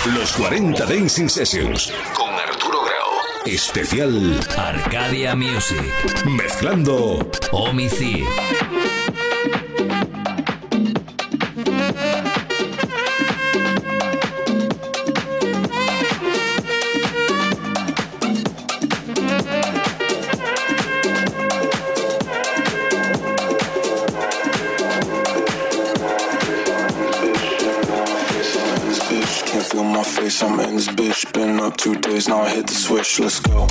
Los 40 Dancing Sessions con Arturo Grau. Especial Arcadia Music. Mezclando Homicide. I'm in this bitch, been up 2 days, now I hit the switch, let's go.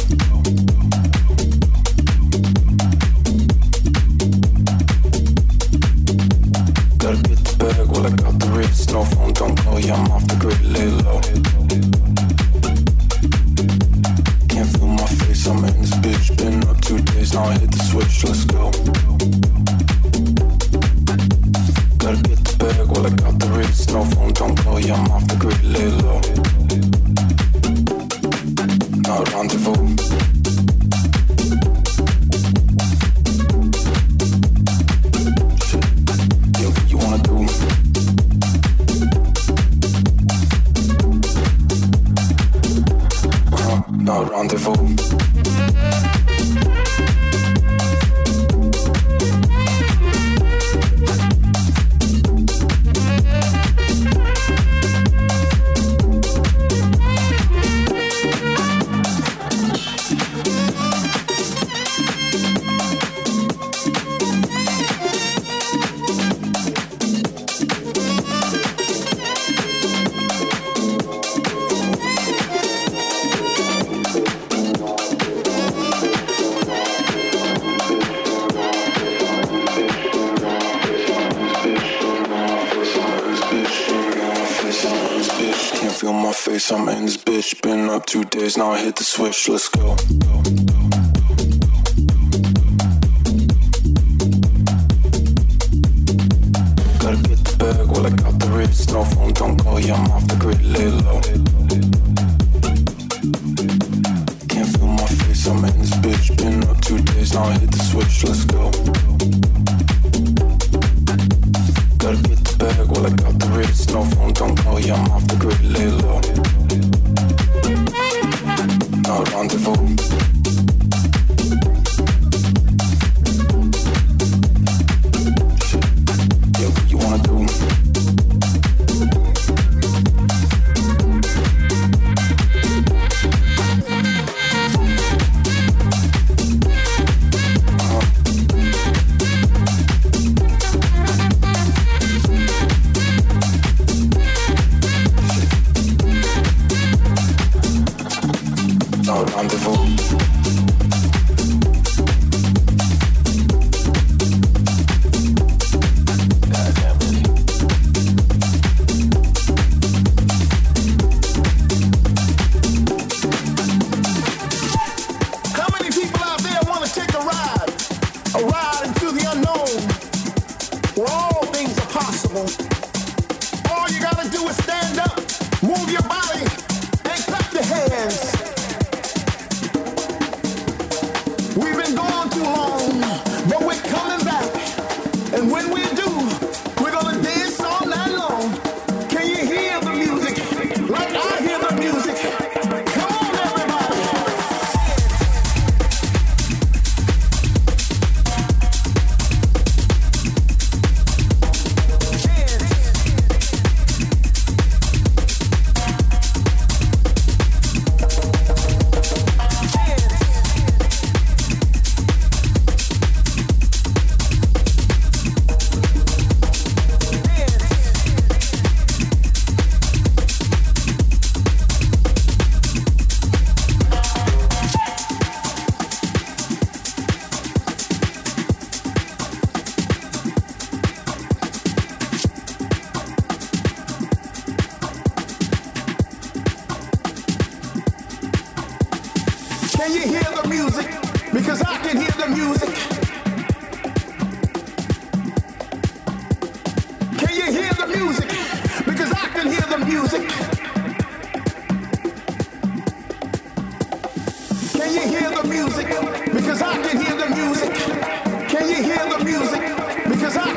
Gotta get the bag, well I got the wrist, no phone, don't call, yeah I'm off the grid, lay low. Can't feel my face, I'm in this bitch, been up 2 days, now I hit the switch, let's go. Gotta get the bag, well I got the wrist, no phone, don't call, yeah I'm off the grid, lay low. Now rendezvous. Yeah, what you wanna do? Now rendezvous. I'm in this bitch, been up 2 days, now I hit the switch, let's go. Gotta get the bag, well I got the wrist, no phone, don't call, yeah I'm off the grid, lay low. Can't feel my face, I'm in this bitch, been up 2 days, now I hit the switch, let's go. Gotta get the bag, well I got the wrist, no phone, don't call, yeah I'm off the grid, lay low. Now rendezvous. Yeah, what you wanna do?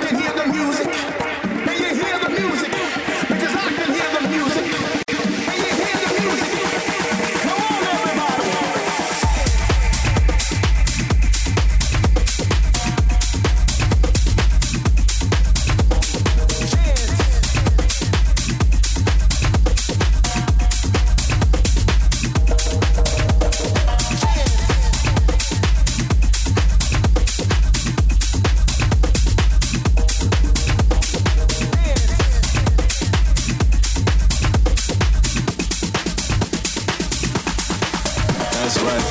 Can you hear the music? Because I can hear the music. Can you That's right.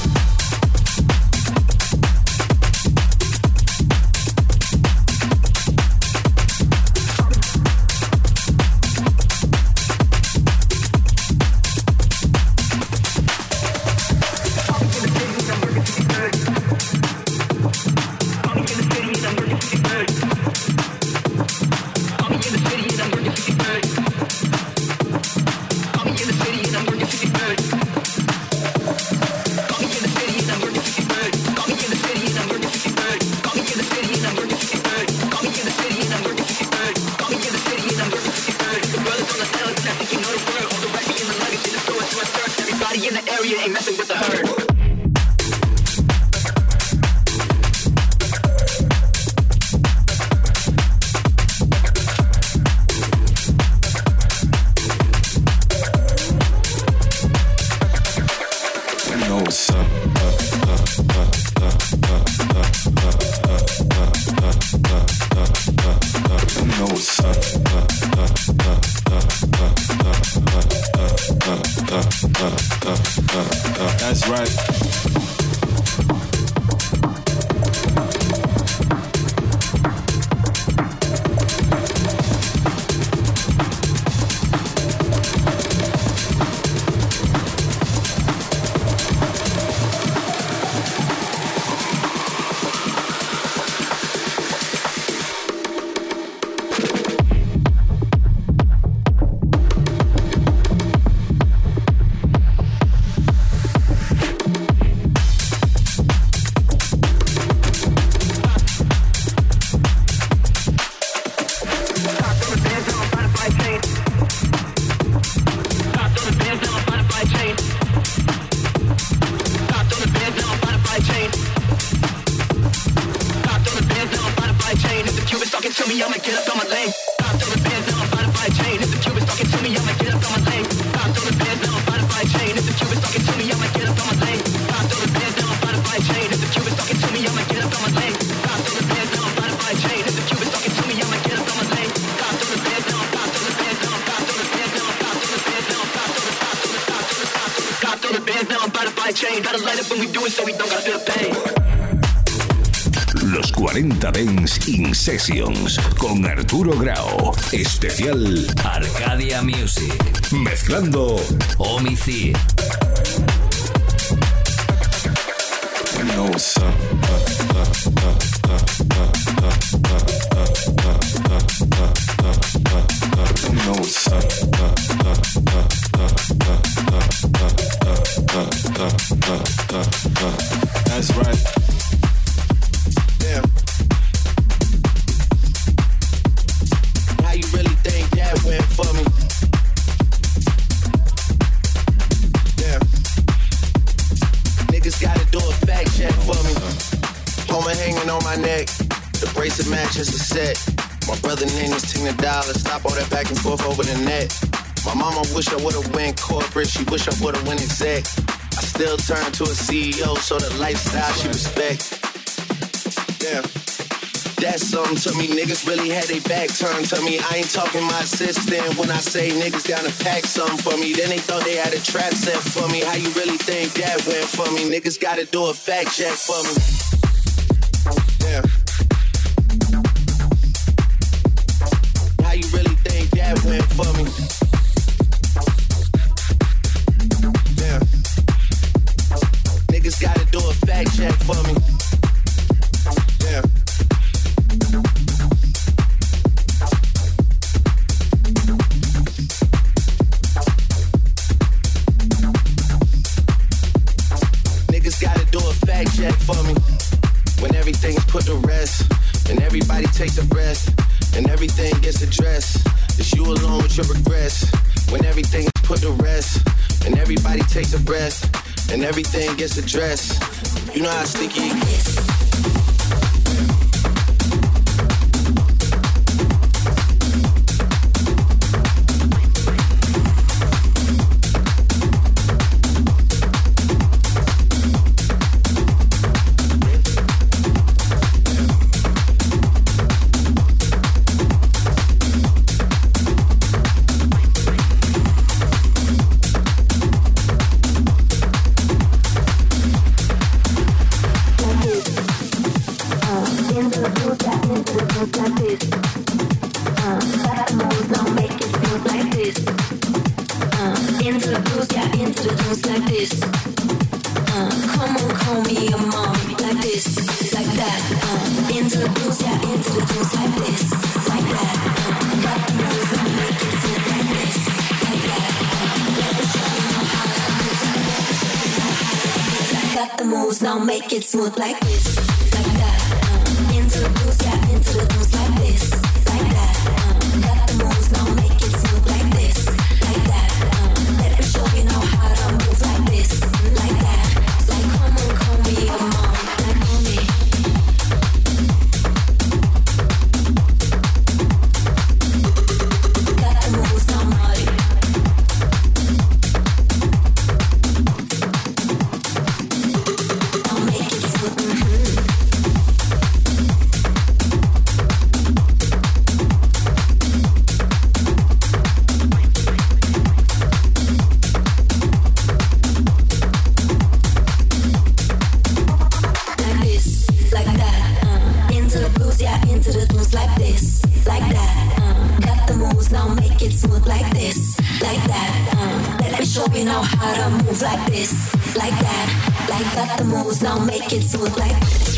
That's right. Los 40 Dance In Sessions con Arturo Grau. Especial Arcadia Music. Mezclando Homicide. You know what's up. You know what's up. That's right. Damn. How you really think that went for me? Damn. Niggas gotta do a fact check for me. Homer hanging on my neck. The bracelet matches the set. My brother name is Tina Dollar. Stop all that back and forth over the net. My mama wish I would've went corporate. She wish I would've went exec. I still turn to a CEO, so the lifestyle she respect. Damn. That's something to me. Niggas really had their back turned to me. I ain't talking my assistant when I say niggas down to pack something for me. Then they thought they had a trap set for me. How you really think that went for me? Niggas gotta do a fact check for me. Damn. How you really think that went for me? Damn. Niggas gotta do a fact check for me. Damn. Niggas gotta do a fact check for me. When everything's put to rest, and everybody takes a breath, and everything gets addressed, it's you alone with your regrets. When everything is put to rest, and everybody takes a breath, and everything gets addressed, you know how sticky it gets. Into the blues, yeah, into the tunes like this. Come on, call me your mommy. Like this, like that. Into the blues, yeah, into the tunes like this, like that. Got the moves, I'll make it feel like this, like that. Let me show you how to move. Got the moves, now make it smooth like this, like that. Into the blues, yeah, into the tunes like this, like that. Got the moves, now make it smooth like this, like that. Let me show you now how to move like this, like that. Like come on, call me your mom, like mommy. Got the moves, now naughty. I'll make it smooth. Into the tunes like this, like that. Got the moves, now make it smooth like this, like that. Let me show you now how to move like this, like that. Like got the moves, now make it smooth like this.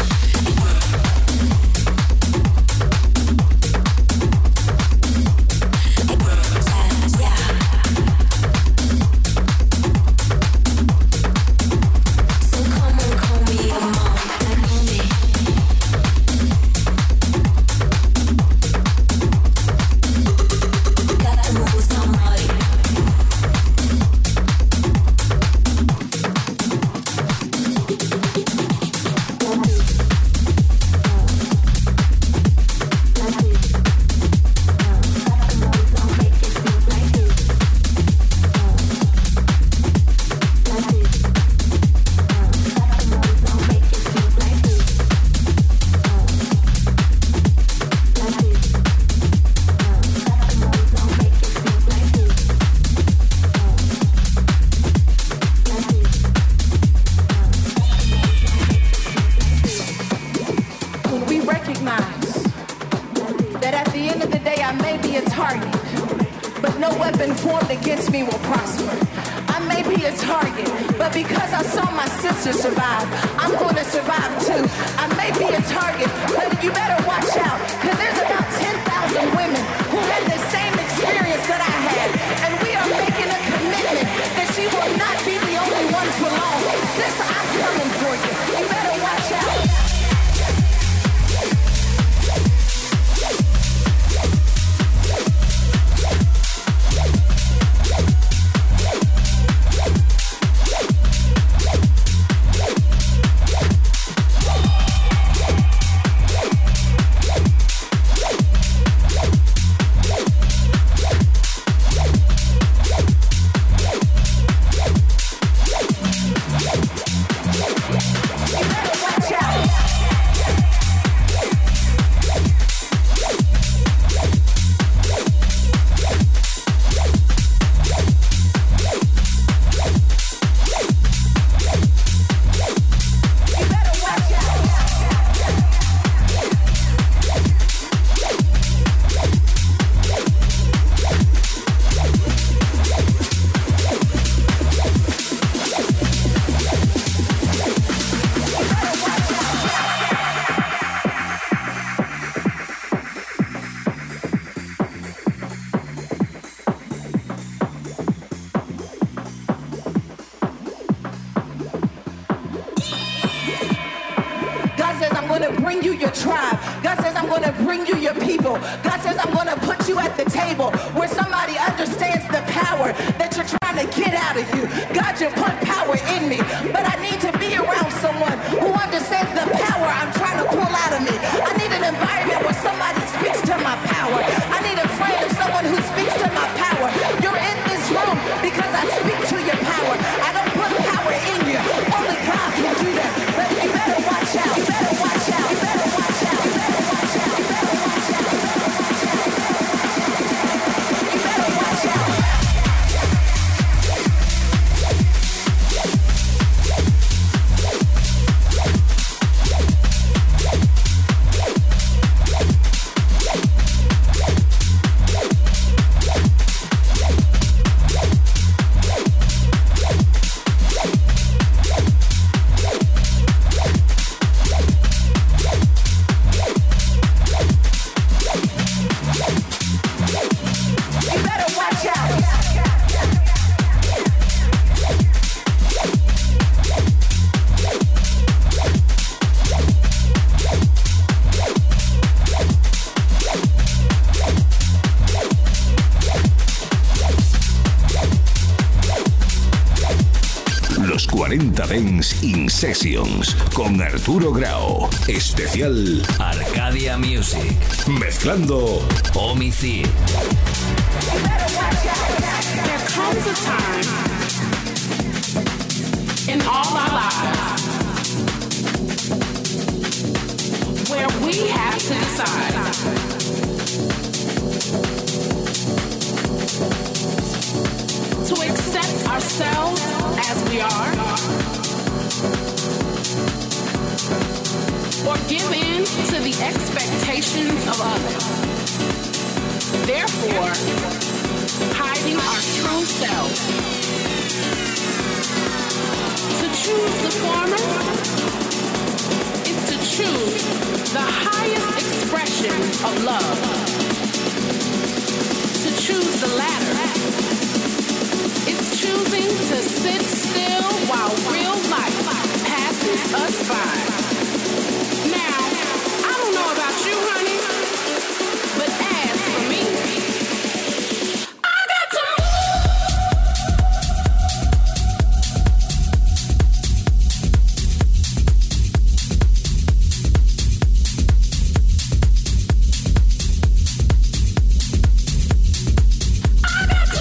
Los 40 Dance in Sessions con Arturo Grau. Especial Arcadia Music. Mezclando Homicide. There comes a time in all our lives where we have to decide to accept ourselves as we are or give in to the expectations of others. Therefore, hiding our true self. To choose the former is to choose the highest expression of love. To choose the latter is choosing to sit still while real life passes us by. Now, I don't know about you, honey, but as for me, I got to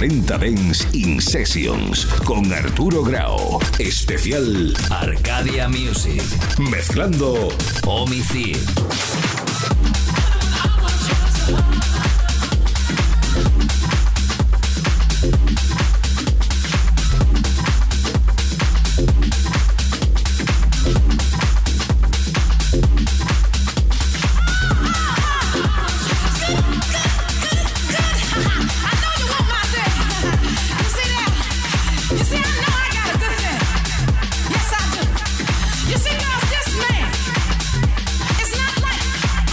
40 Dance in Sessions con Arturo Grau. Especial Arcadia Music. Mezclando Homicide. You see, girls, this man, it's not like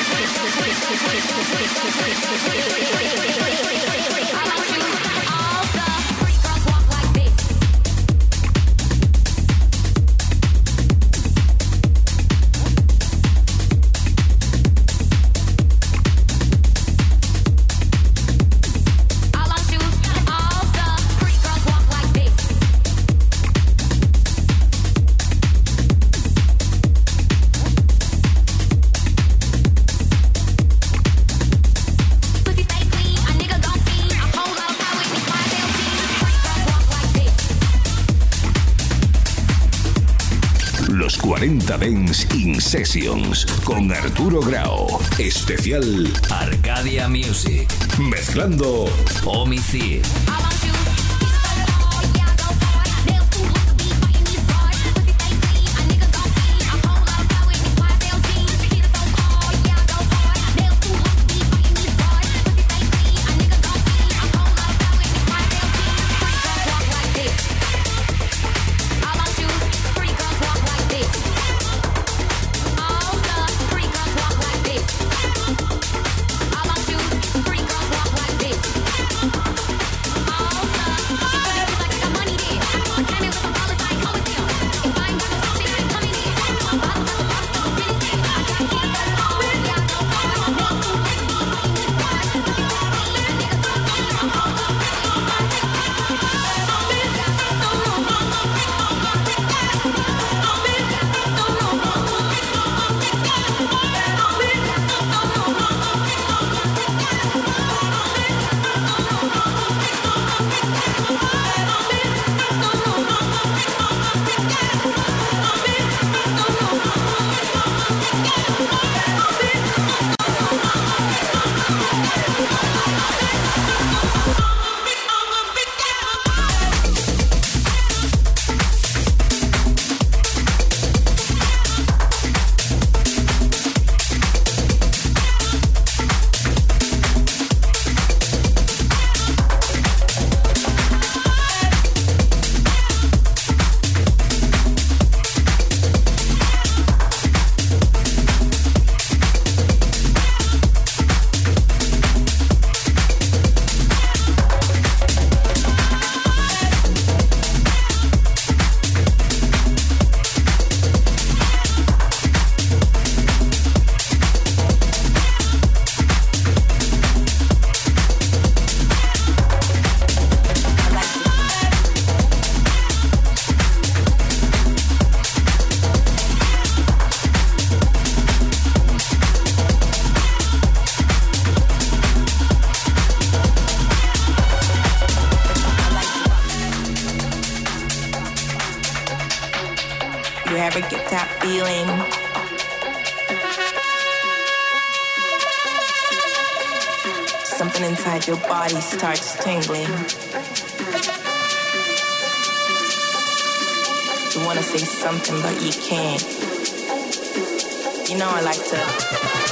40 Dance in Sessions con Arturo Grau. Especial Arcadia Music. Mezclando Homicide. Your body starts tingling. You want to say something, but you can't. You know I like to...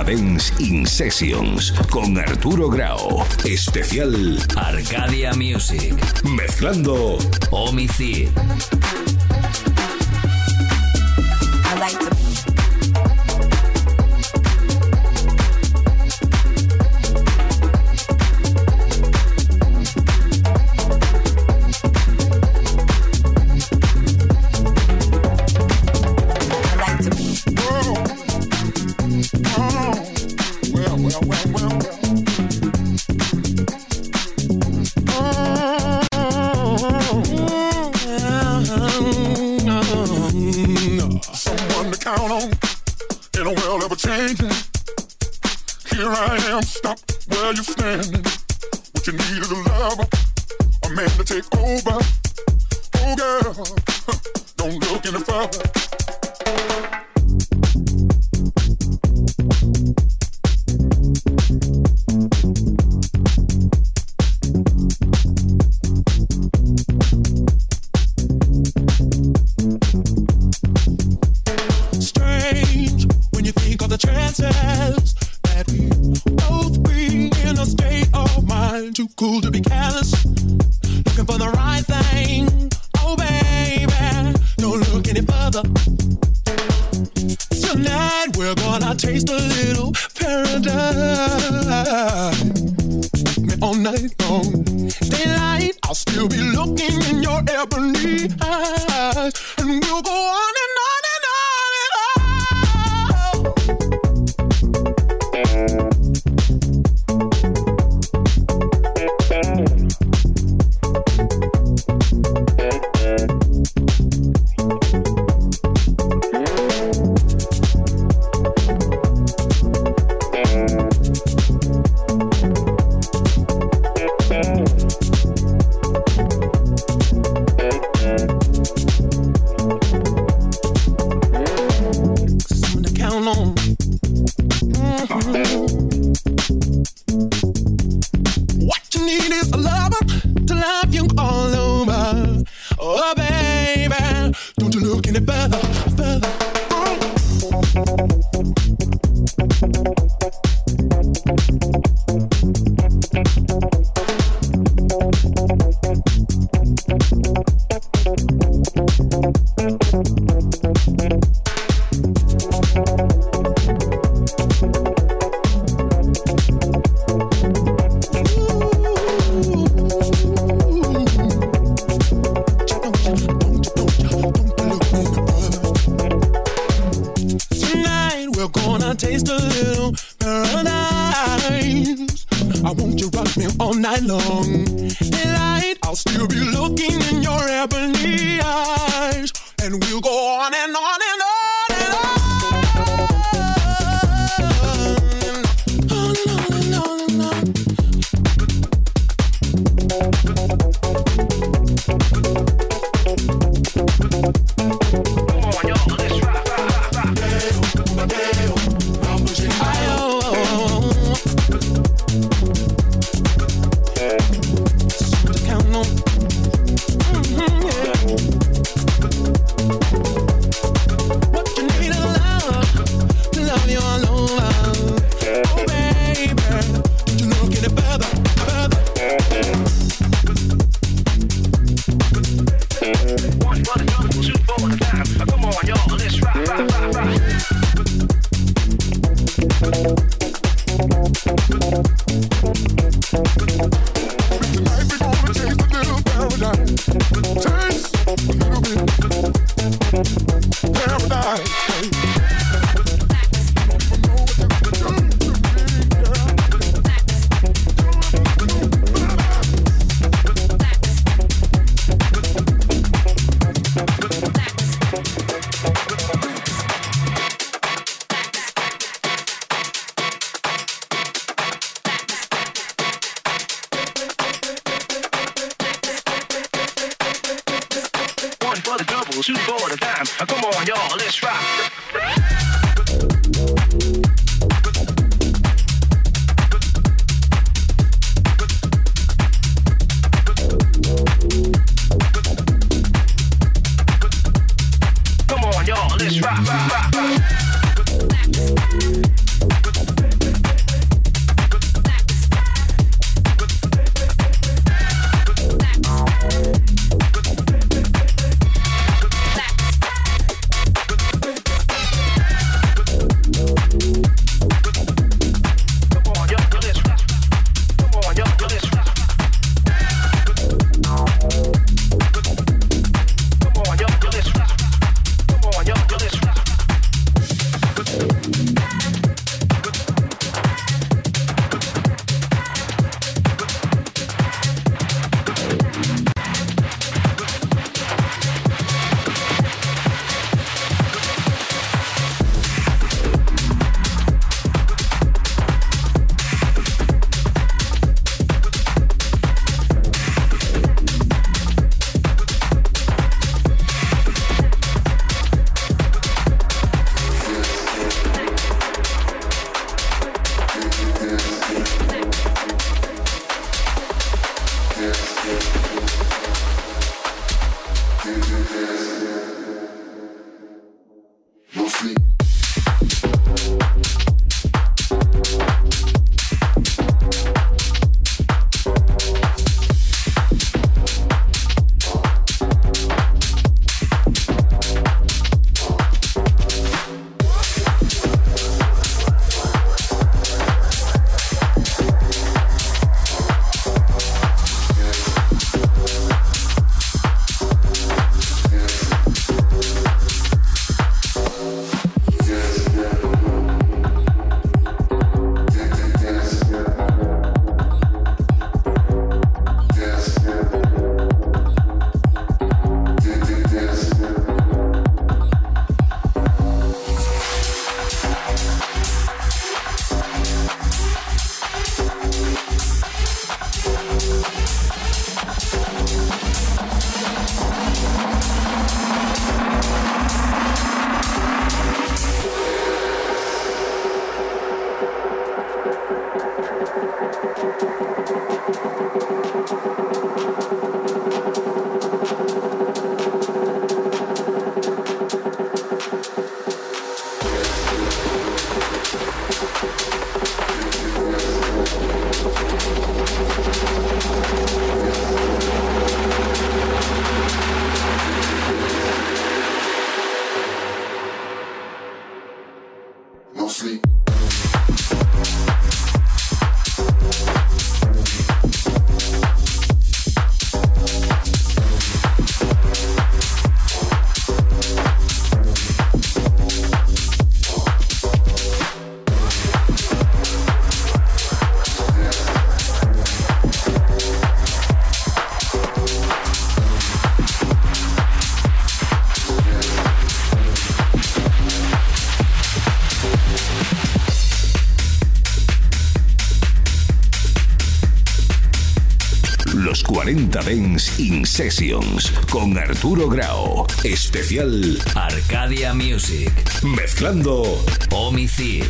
Dance in Sessions con Arturo Grau. Especial Arcadia Music. Mezclando Homicide. I like to Let's rock, rock, rock, rock. 40 Dance in Sessions con Arturo Grau. Especial Arcadia Music. Mezclando Homicide.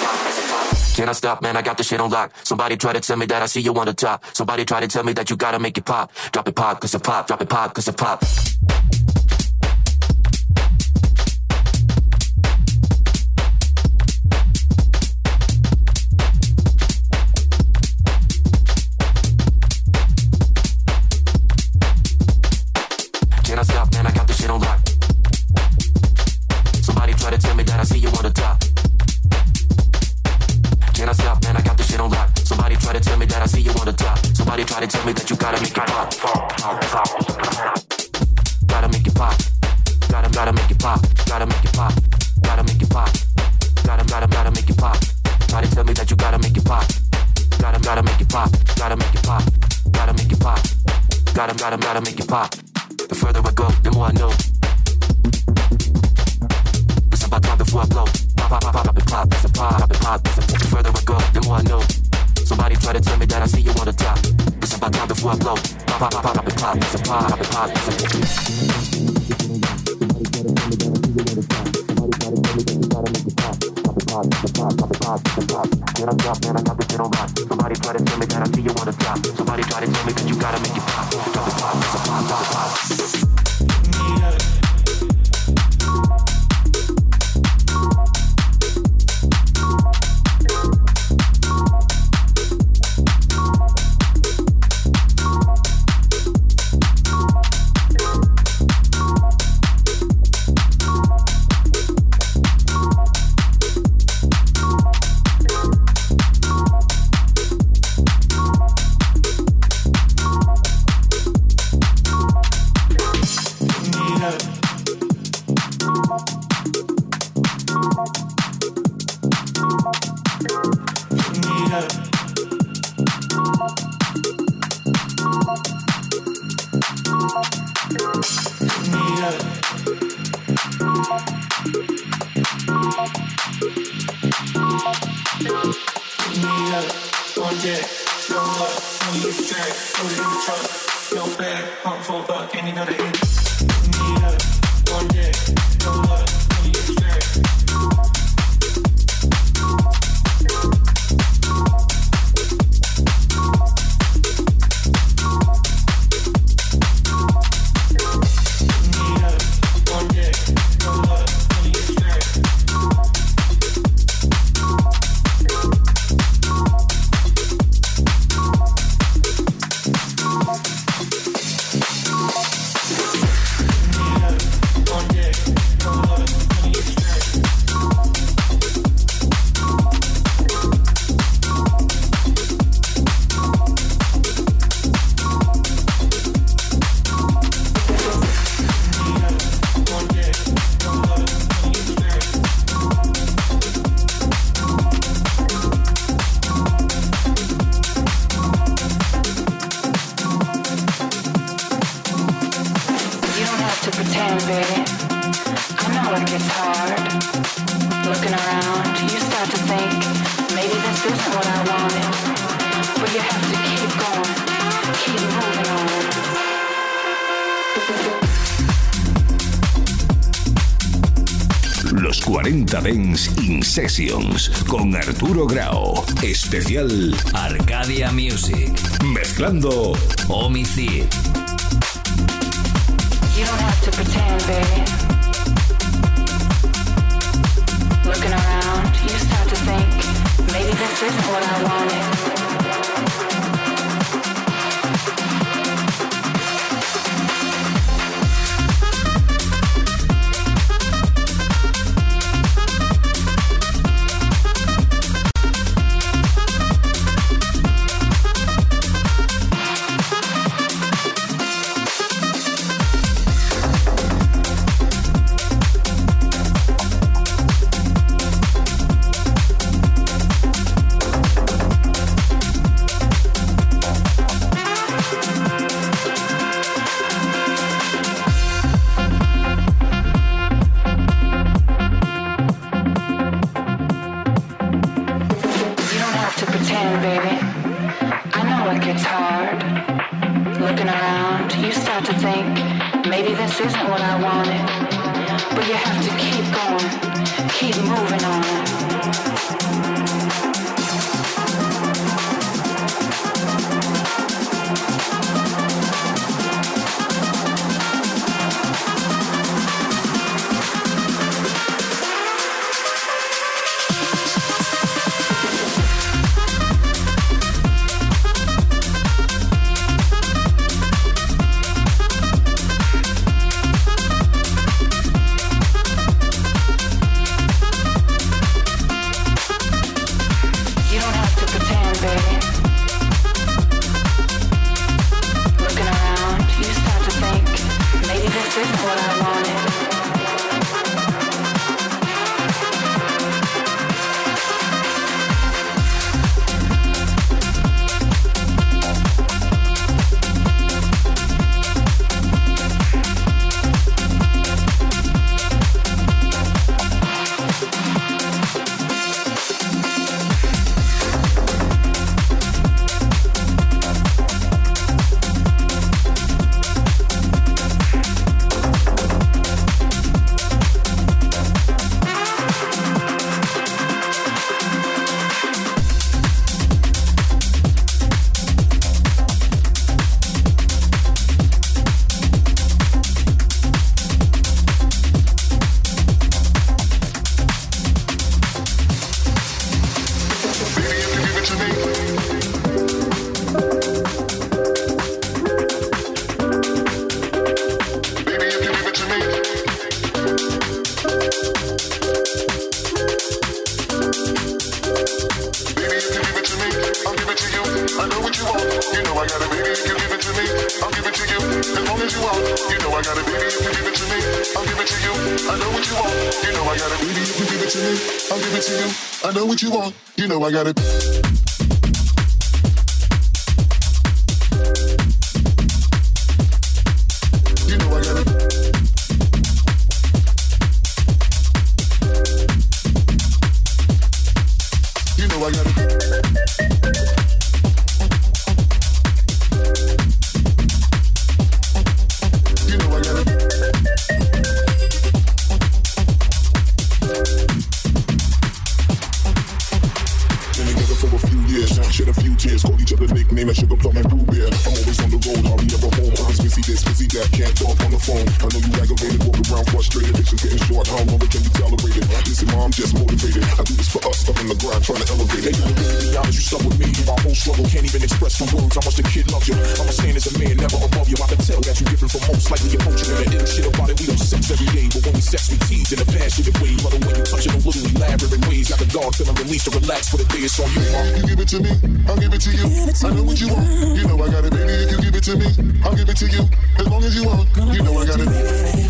Can I stop, man? I got the shit on lock. Somebody try to tell me that I see you on the top. Somebody try to tell me that you gotta make it pop. Drop it pop, cause it pop. Drop it pop, cause it pop. Can I stop, man? I got the shit on lock. Somebody try to tell me that I see you on the top. Can I stop, man? I got the shit on lock. Somebody try to tell me that I see you on the top. Somebody try to tell me that you gotta make it pop. Gotta make it pop. Gotta make it pop. Gotta make it pop. Gotta make it pop. Gotta make it pop. Try to tell me that you gotta make it pop. Gotta make it pop. Gotta make it pop. Gotta make it pop. Gotta make it pop. The further I go, the more I know. It's about time before I blow. Pop, it pop, it's a pop, it pop. The further I go, the more I know. Somebody try to tell me that I see you on the top. It's about time before I blow. Pop, it pop, it's a pop, it pop. Can I stop, man? I got the shit on lock. Somebody try to tell me that I see you on the top. Somebody try to tell me that you gotta make it pop. Drop it pop, it's a pop, drop it pop. Los 40 Dance In Sessions con Arturo Grau. Especial Arcadia Music. Mezclando Homicide. You don't have to pretend, baby. Looking around, you start to think, maybe this isn't what I wanted. Isn't what I wanted, but you have to keep going, keep moving on. know what you want. You know I got it. Baby, if you give it to me, I'll give it to you. I know what you want. You know I got it. You know I got it. You know I got it. Shed a few tears, called each other nickname like Sugar Plum and Blue Bear. I'm always on the road, hardly ever home. Always busy this, busy that, can't talk on the phone. I know you aggravated, walk around frustrated. Vision's getting short, how long it can be tolerated? Listen, mom, I'm just motivated. I do this for us, up in the grind, trying to elevate it. Hey, to be honest, you stuck with me. My whole struggle can't even express through words how much the kid loves you. I'ma stand as a man, never above you. I can tell that you different from most, likely approaching and the ill shit about it. We don't sex every day, but when we sex, we tease in a passionate way. By the way you touch it, those little elaborate ways. Got the guard feeling released to relax for the day. It's on you, mom. You give it to me, I'll give it to you. I know what you want. You know I got it, baby. If you give it to me, I'll give it to you. As long as you want, you know I got it.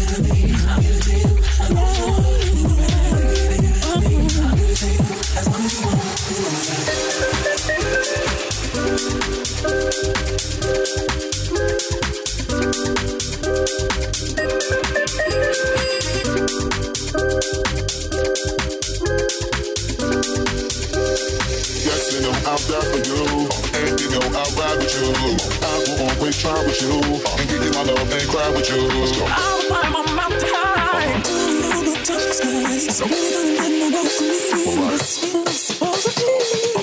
Yes, you know I'll die for you. And you know I'll ride with you. I will always try with you. And give you my love and cry with you. I'll find my time. The touch sky. So we don't let no one see. This feels supposed to be.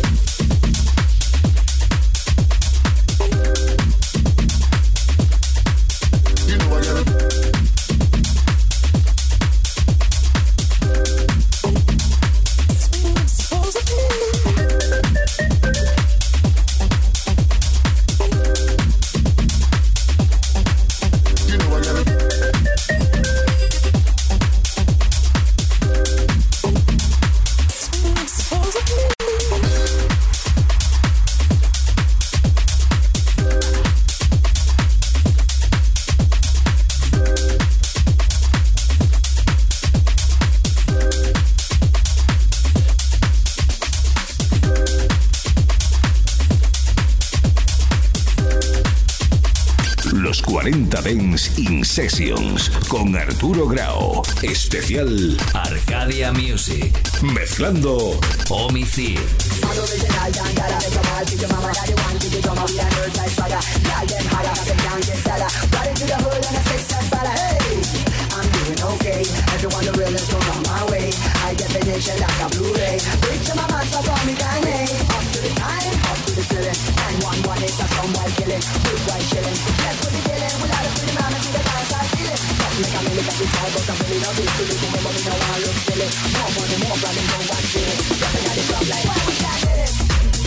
Los 40 Dance in Sessions con Arturo Grau. Especial Arcadia Music. Mezclando Homicide. I'm doing okay. Everyone the realest don't come my way. High definition like a Blu-ray. Picture my man, so call me Kanye. Up to the time, up to the ceiling. And one is a somewhere killing. Big white shilling. That's what we're dealing. Without a pretty mama, see the dance I feel it. Fuck me, come in, look at the tall, but I'm really not this to look. Remember me, no one look silly. More money, more branding, no one see it. Stepping at the club like, why we can't get it?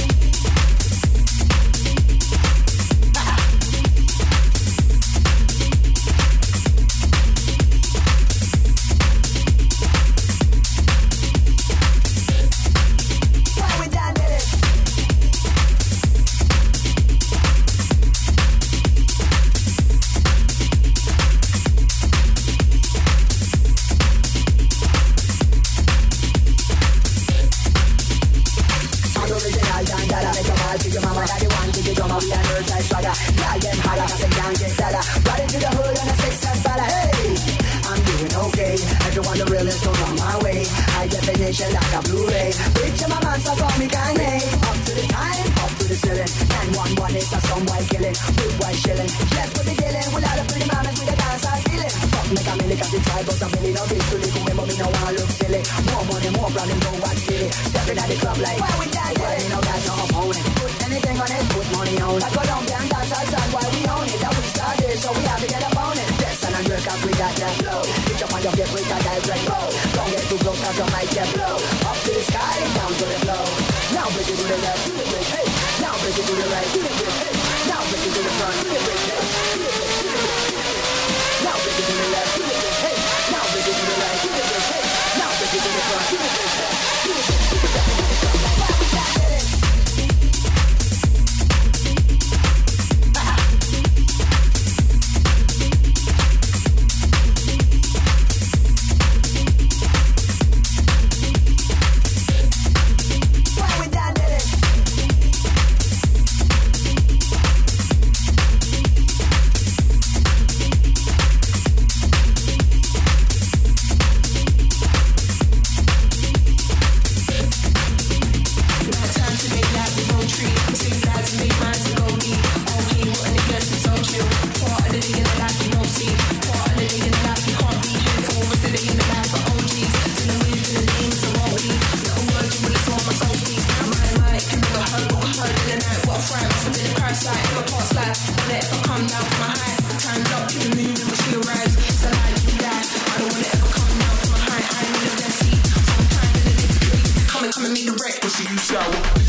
Like a Blu-ray. Picture my man, so call me Kanye. Up to the time, up to the ceiling. 911 is a some white killing. Big white shilling. Yes, what they dealing. Without a pretty mama, with a dance I feel it. Fuck me, come in, look at the tribe, but I'm really not this to live. Remember me, no one look silly. More money, more branding, no one silly. Stepping at the club like, why we die? Why you know that's not opponent. Put anything on it, put money on. I go down there and dance outside while we own it. That we started, so we have to get up on it. Yes, and I'm good, cause we got that flow. Pitch up on your get with that direct flow. Don't get too close, cause your mic get blow. Up to the sky, down to the floor. Now break it to the left, do the break, hey. Now break it to the right, do the break, hey. Now break it to the front, do the break, hey. Do the break, do the break. Now break it to the left, do the break, hey. Now break it to the right, do the break, hey. Now break it to the front, do the break, hey. Do the break, do the break, do the break. Why we can't get it? come and meet the wreck. Pussy, you sour.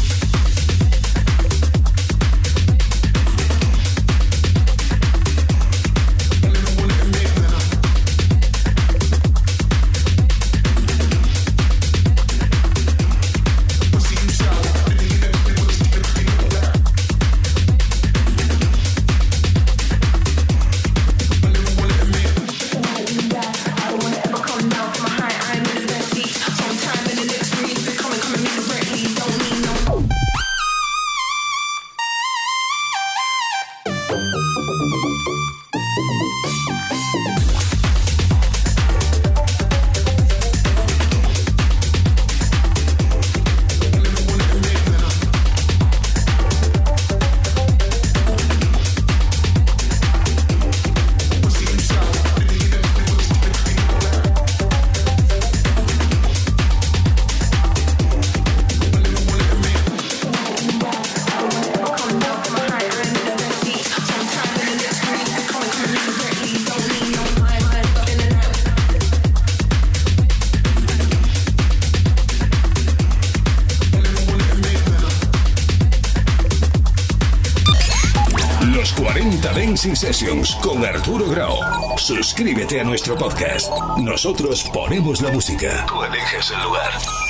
Dancing Sessions con Arturo Grau. Suscríbete a nuestro podcast. Nosotros ponemos la música. Tú eliges el lugar.